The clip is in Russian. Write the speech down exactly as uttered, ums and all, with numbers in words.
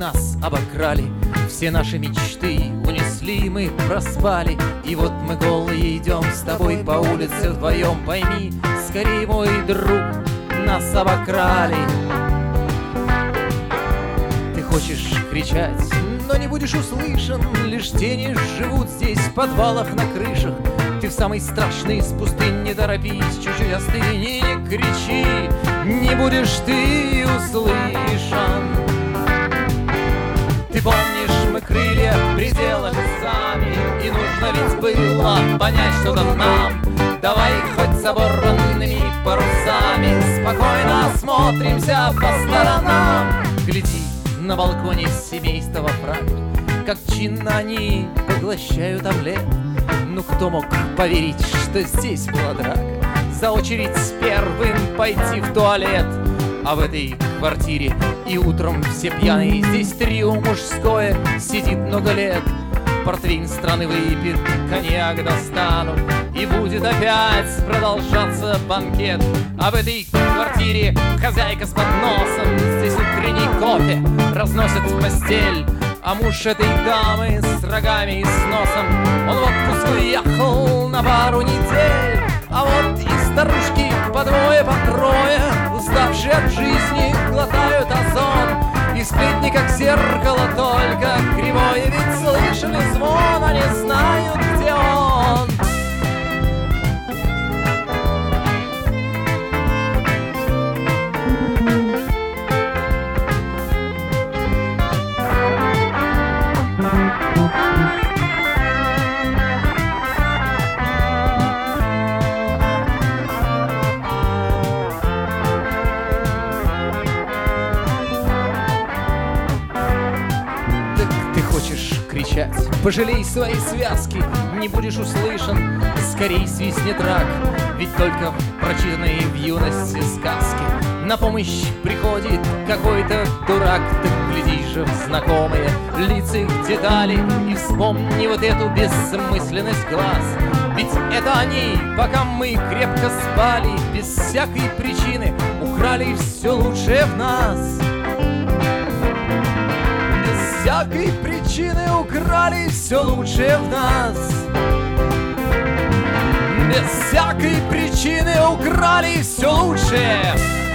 нас обокрали, все наши мечты унесли, мы проспали. И вот мы голые идем с тобой по улице вдвоем. Пойми, скорее, мой друг, нас обокрали. Ты хочешь кричать, но не будешь услышан. Лишь тени живут здесь в подвалах, на крышах. Ты в самый страшный из пустынь, не торопись, чуть-чуть остыни, не кричи, не будешь ты услышан. Ты помнишь, мы крылья пределали сами, и нужно ведь было понять что-то нам. Давай хоть с оборванными парусами спокойно осмотримся по сторонам. Гляди, на балконе семейства Франк, как чинно они поглощают омлет. Ну кто мог поверить, что здесь была драка, за очередь с первым пойти в туалет. А в этой квартире и утром все пьяные, здесь трио мужское сидит много лет. Портвейн страны выпит, коньяк достанут, и будет опять продолжаться банкет. А в этой квартире хозяйка с подносом, здесь утренний кофе разносит в постель. А муж этой дамы с рогами и с носом, он в отпуск уехал на пару недель. А вот и старушки по двое, по трое, уставшие от жизни, глотают озон. И сплетни, как зеркало, только кривое, ведь слышали звон, они знают, где он. Кричать, пожалей свои связки, не будешь услышан, скорей свистнет рак. Ведь только прочитанные в юности сказки на помощь приходит какой-то дурак. Так гляди же в знакомые лица их детали и вспомни вот эту бессмысленность глаз. Ведь это они, пока мы крепко спали, без всякой причины украли все лучшее в нас. Без всякой причины украли все лучшее в нас. Без всякой причины украли все лучшее.